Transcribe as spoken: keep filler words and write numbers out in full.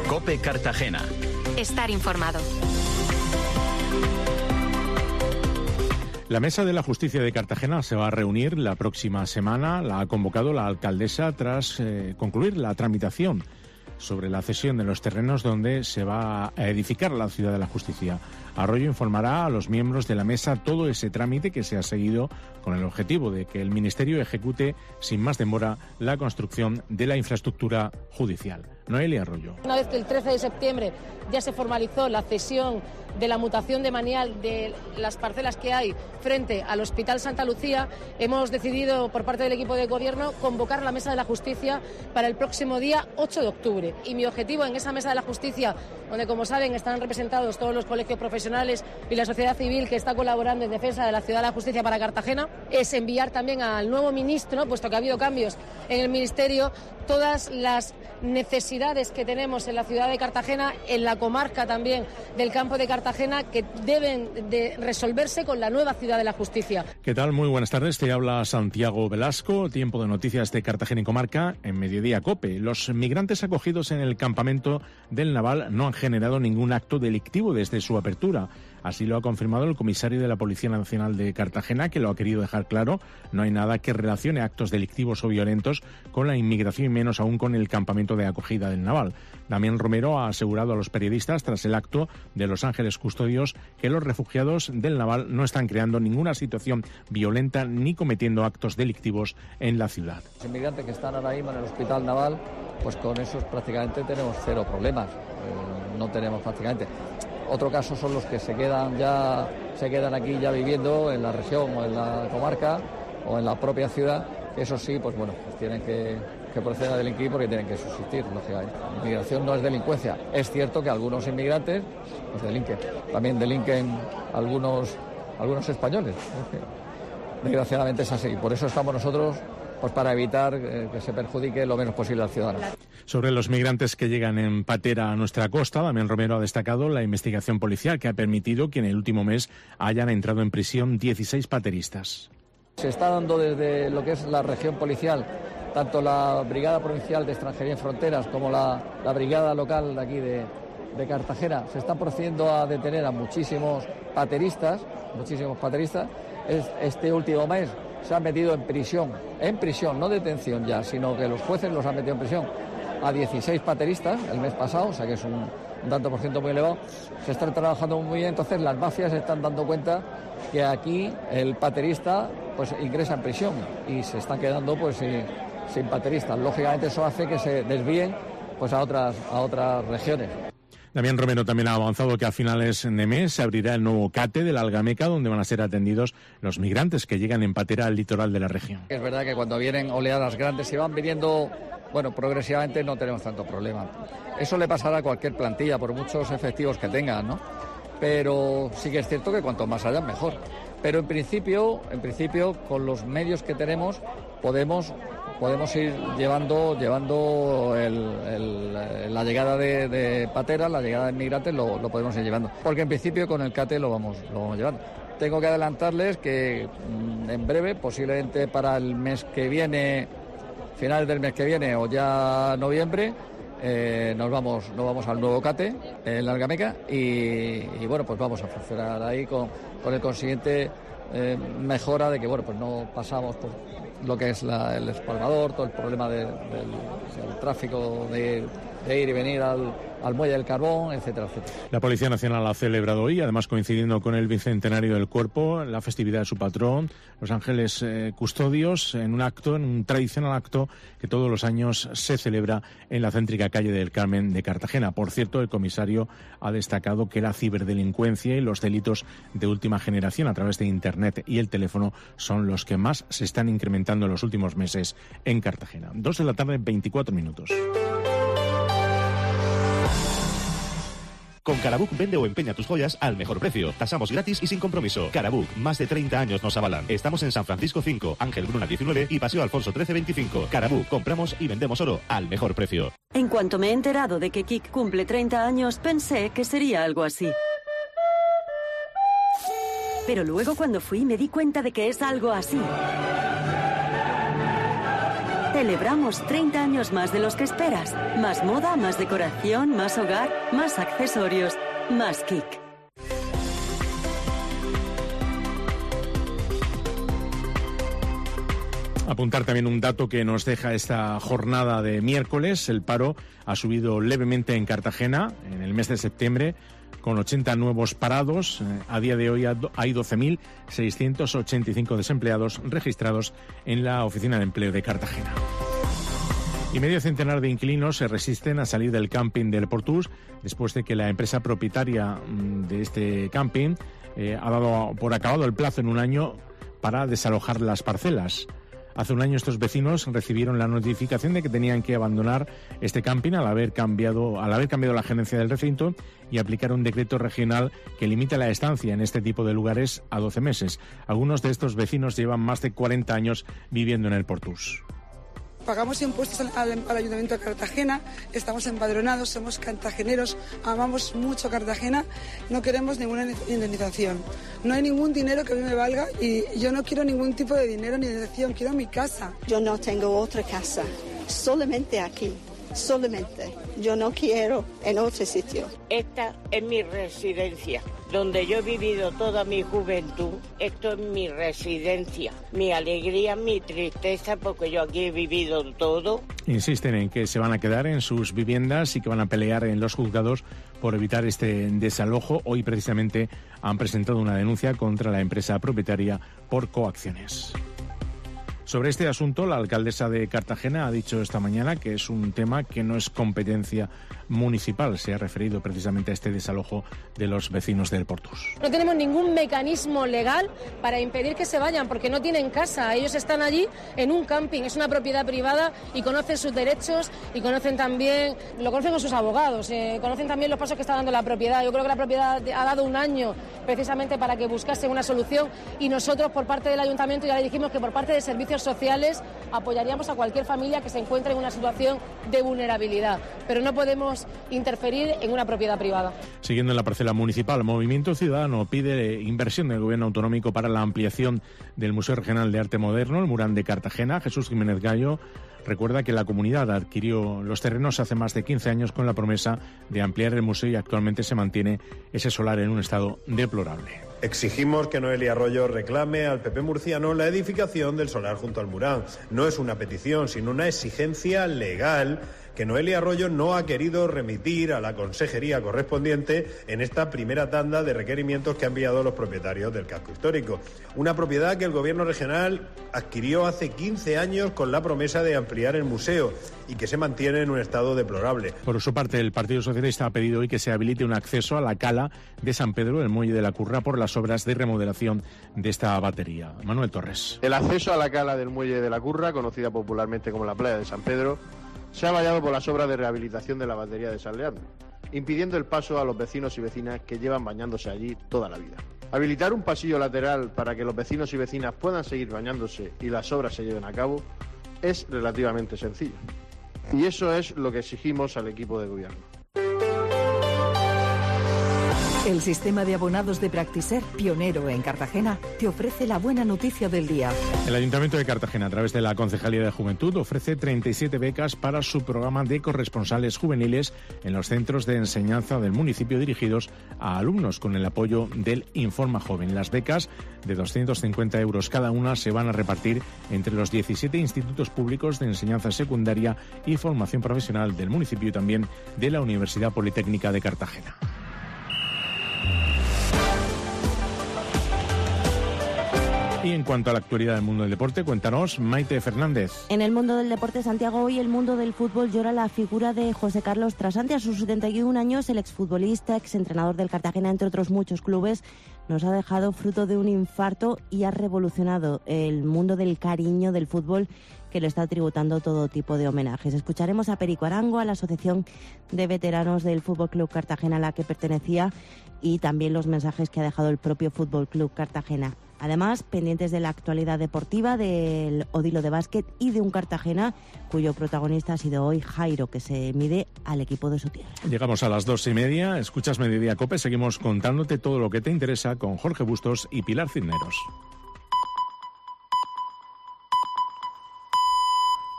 COPE Cartagena. Estar informado. La Mesa de la Justicia de Cartagena se va a reunir la próxima semana. La ha convocado la alcaldesa tras eh, concluir la tramitación sobre la cesión de los terrenos donde se va a edificar la Ciudad de la Justicia. Arroyo informará a los miembros de la mesa todo ese trámite que se ha seguido con el objetivo de que el Ministerio ejecute sin más demora la construcción de la infraestructura judicial. Noelia Arroyo. Una vez que el trece de septiembre ya se formalizó la cesión de la mutación de manial de las parcelas que hay frente al Hospital Santa Lucía, hemos decidido por parte del equipo de gobierno convocar la Mesa de la Justicia para el próximo día ocho de octubre. Y mi objetivo en esa Mesa de la Justicia, donde como saben están representados todos los colegios profesionales y la sociedad civil que está colaborando en defensa de la Ciudad de la Justicia para Cartagena, es enviar también al nuevo ministro, puesto que ha habido cambios en el Ministerio, todas las necesidades que tenemos en la ciudad de Cartagena, en la comarca también del campo de Cartagena, que deben de resolverse con la nueva Ciudad de la Justicia. ¿Qué tal? Muy buenas tardes. Te habla Santiago Velasco. Tiempo de noticias de Cartagena y comarca en Mediodía COPE. Los migrantes acogidos en el campamento del Naval no han generado ningún acto delictivo desde su apertura. Así lo ha confirmado el comisario de la Policía Nacional de Cartagena, que lo ha querido dejar claro. No hay nada que relacione actos delictivos o violentos con la inmigración y menos aún con el campamento de acogida del Naval. Damián Romero ha asegurado a los periodistas tras el acto de Los Ángeles Custodios que los refugiados del Naval no están creando ninguna situación violenta ni cometiendo actos delictivos en la ciudad. Los inmigrantes que están ahora mismo en el Hospital Naval, pues con esos prácticamente tenemos cero problemas. Eh, no tenemos prácticamente. Otro caso son los que se quedan ya se quedan aquí ya viviendo en la región o en la comarca o en la propia ciudad. Eso sí, pues bueno, pues tienen que, que proceder a delinquir porque tienen que subsistir, lógicamente. La inmigración no es delincuencia. Es cierto que algunos inmigrantes pues delinquen. También delinquen algunos, algunos españoles. Desgraciadamente es así. Por eso estamos nosotros pues para evitar eh, que se perjudique lo menos posible al ciudadano. Sobre los migrantes que llegan en patera a nuestra costa, Damián Romero ha destacado la investigación policial que ha permitido que en el último mes hayan entrado en prisión dieciséis pateristas. Se está dando desde lo que es la región policial, tanto la Brigada Provincial de Extranjería en Fronteras como la, la Brigada Local de aquí de, de Cartagena, se está procediendo a detener a muchísimos pateristas, muchísimos pateristas. Este último mes se han metido en prisión, en prisión, no detención ya, sino que los jueces los han metido en prisión a dieciséis pateristas el mes pasado, o sea que es un, un tanto por ciento muy elevado. Se están trabajando muy bien, entonces las mafias se están dando cuenta que aquí el paterista pues ingresa en prisión y se están quedando pues sin, sin pateristas. Lógicamente eso hace que se desvíen pues a otras, a otras regiones. Damián Romero también ha avanzado que a finales de mes se abrirá el nuevo CATE de la Algameca, donde van a ser atendidos los migrantes que llegan en patera al litoral de la región. Es verdad que cuando vienen oleadas grandes, si van viniendo, bueno, progresivamente no tenemos tanto problema. Eso le pasará a cualquier plantilla, por muchos efectivos que tengan, ¿no? Pero sí que es cierto que cuanto más hayan, mejor. Pero en principio, en principio, con los medios que tenemos, podemos... podemos ir llevando llevando el, el, la llegada de, de pateras, la llegada de inmigrantes, lo, lo podemos ir llevando. Porque en principio con el CATE lo vamos, lo vamos llevando. Tengo que adelantarles que mmm, en breve, posiblemente para el mes que viene, finales del mes que viene o ya noviembre, eh, nos vamos nos vamos al nuevo CATE en la Algameca y, y bueno, pues vamos a funcionar ahí con, con el consiguiente eh, mejora de que bueno, pues no pasamos por lo que es la, el espalmador, todo el problema de, del, del tráfico de, de ir y venir al, al muelle del carbón, etcétera, etcétera. La Policía Nacional ha celebrado hoy, además coincidiendo con el bicentenario del Cuerpo, la festividad de su patrón, Los Ángeles eh, Custodios, en un acto, en un tradicional acto que todos los años se celebra en la céntrica calle del Carmen de Cartagena. Por cierto, el comisario ha destacado que la ciberdelincuencia y los delitos de última generación a través de Internet y el teléfono son los que más se están incrementando en los últimos meses en Cartagena. Dos de la tarde, veinticuatro minutos. Con Carabook vende o empeña tus joyas al mejor precio. Tasamos gratis y sin compromiso. Carabook, más de treinta años nos avalan. Estamos en San Francisco cinco, Ángel Bruna diecinueve y Paseo Alfonso trece veinticinco. Carabook, compramos y vendemos oro al mejor precio. En cuanto me he enterado de que Kik cumple treinta años, pensé que sería algo así. Pero luego cuando fui me di cuenta de que es algo así. Celebramos treinta años más de los que esperas. Más moda, más decoración, más hogar, más accesorios, más Kik. Apuntar también un dato que nos deja esta jornada de miércoles. El paro ha subido levemente en Cartagena en el mes de septiembre, con ochenta nuevos parados. A día de hoy hay doce mil seiscientos ochenta y cinco desempleados registrados en la Oficina de Empleo de Cartagena. Y medio centenar de inquilinos se resisten a salir del camping del Portús después de que la empresa propietaria de este camping eh, ha dado por acabado el plazo en un año para desalojar las parcelas. Hace un año estos vecinos recibieron la notificación de que tenían que abandonar este camping al haber cambiado, al haber cambiado la gerencia del recinto y aplicar un decreto regional que limita la estancia en este tipo de lugares a doce meses. Algunos de estos vecinos llevan más de cuarenta años viviendo en el Portús. Pagamos impuestos al, al, al Ayuntamiento de Cartagena, estamos empadronados, somos cartageneros, amamos mucho Cartagena, no queremos ninguna indemnización. No hay ningún dinero que a mí me valga y yo no quiero ningún tipo de dinero ni indemnización, quiero mi casa. Yo no tengo otra casa, solamente aquí, solamente. Yo no quiero en otro sitio. Esta es mi residencia, donde yo he vivido toda mi juventud. Esto es mi residencia, mi alegría, mi tristeza, porque yo aquí he vivido todo. Insisten en que se van a quedar en sus viviendas y que van a pelear en los juzgados por evitar este desalojo. Hoy precisamente han presentado una denuncia contra la empresa propietaria por coacciones. Sobre este asunto, la alcaldesa de Cartagena ha dicho esta mañana que es un tema que no es competencia municipal. Se ha referido precisamente a este desalojo de los vecinos del Portús. No tenemos ningún mecanismo legal para impedir que se vayan, porque no tienen casa. Ellos están allí en un camping, es una propiedad privada y conocen sus derechos y conocen también, lo conocen con sus abogados, eh, conocen también los pasos que está dando la propiedad. Yo creo que la propiedad ha dado un año precisamente para que buscasen una solución y nosotros por parte del Ayuntamiento ya le dijimos que por parte de servicios sociales apoyaríamos a cualquier familia que se encuentre en una situación de vulnerabilidad, pero no podemos interferir en una propiedad privada. Siguiendo en la parcela municipal, Movimiento Ciudadano pide inversión del Gobierno autonómico para la ampliación del Museo Regional de Arte Moderno, el Murán de Cartagena. Jesús Jiménez Gallo recuerda que la comunidad adquirió los terrenos hace más de quince años con la promesa de ampliar el museo y actualmente se mantiene ese solar en un estado deplorable. Exigimos que Noelia Arroyo reclame al P P murciano la edificación del solar junto al Murán. No es una petición, sino una exigencia legal que Noelia Arroyo no ha querido remitir a la consejería correspondiente en esta primera tanda de requerimientos que han enviado los propietarios del casco histórico. Una propiedad que el Gobierno regional adquirió hace quince años con la promesa de ampliar el museo y que se mantiene en un estado deplorable. Por su parte, el Partido Socialista ha pedido hoy que se habilite un acceso a la cala de San Pedro, el muelle de la Curra, por las obras de remodelación de esta batería. Manuel Torres. El acceso a la cala del muelle de la Curra, conocida popularmente como la playa de San Pedro, se ha vallado por las obras de rehabilitación de la batería de San Leandro, impidiendo el paso a los vecinos y vecinas que llevan bañándose allí toda la vida. Habilitar un pasillo lateral para que los vecinos y vecinas puedan seguir bañándose y las obras se lleven a cabo es relativamente sencillo. Y eso es lo que exigimos al equipo de gobierno. El sistema de abonados de Practiser, pionero en Cartagena, te ofrece la buena noticia del día. El Ayuntamiento de Cartagena, a través de la Concejalía de Juventud, ofrece treinta y siete becas para su programa de corresponsales juveniles en los centros de enseñanza del municipio dirigidos a alumnos con el apoyo del Informa Joven. Las becas, de doscientos cincuenta euros cada una, se van a repartir entre los diecisiete institutos públicos de enseñanza secundaria y formación profesional del municipio y también de la Universidad Politécnica de Cartagena. Y en cuanto a la actualidad del mundo del deporte, cuéntanos, Maite Fernández. En el mundo del deporte, Santiago, hoy el mundo del fútbol llora la figura de José Carlos Trasante. A sus setenta y un años, el exfutbolista, exentrenador del Cartagena, entre otros muchos clubes, nos ha dejado fruto de un infarto y ha revolucionado el mundo del cariño del fútbol, que le está tributando todo tipo de homenajes. Escucharemos a Perico Arango, a la Asociación de Veteranos del Fútbol Club Cartagena a la que pertenecía, y también los mensajes que ha dejado el propio Fútbol Club Cartagena. Además, pendientes de la actualidad deportiva, del Odilo de básquet y de un Cartagena cuyo protagonista ha sido hoy Jairo, que se mide al equipo de su tierra. Llegamos a las dos y media, escuchas Mediodía Cope, seguimos contándote todo lo que te interesa con Jorge Bustos y Pilar Cisneros.